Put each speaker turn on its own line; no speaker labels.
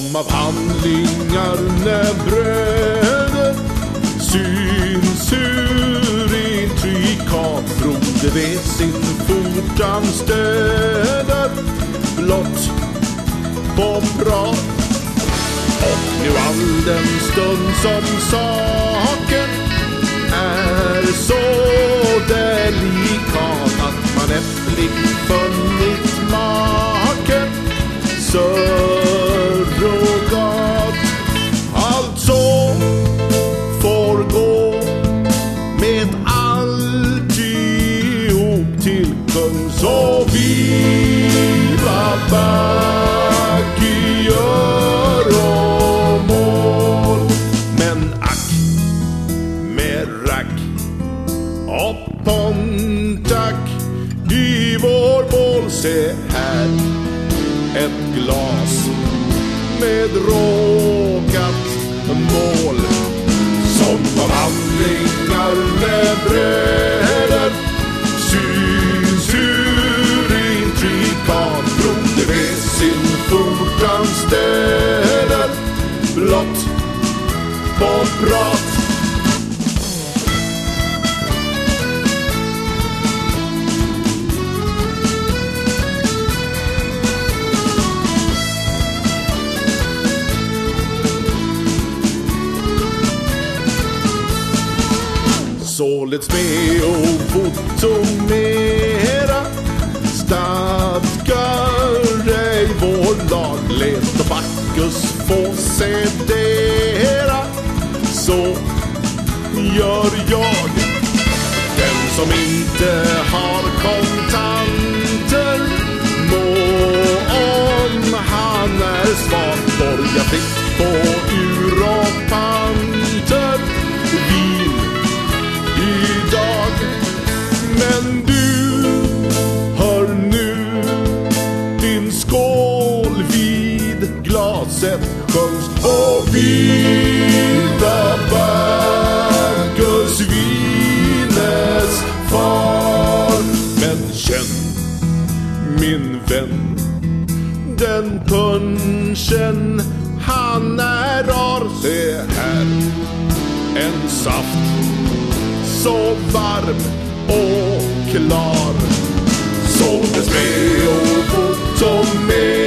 som av handlingar när bröder syns hur intrikat broder vid sin fotan stöder blott på prat. Och nu all den stund som saken är så delikat att man äppligt funnit maken surrogat. Alltså får gå med alltihop till kung så viva back i göromål. Men ack med rack och pontak i vår bål. Se här ett glas med rågat mål som av handlingar med bröder syns hur intrikat broder vid sin fotan stöder blott på prat. Således med och fotomera stadgar ej vår lag. Let och Bacchus få sedera, så gör jag. Den som inte har kontanter må, om han är svag, borga fritt på ur och panter vin idag. Men du hör nu din skål vid glaset sjöngs och viva Bacchus vines far. Men känn min vän, den punchen han är rar. Se här en saft så varm och klar. Således med och fotomera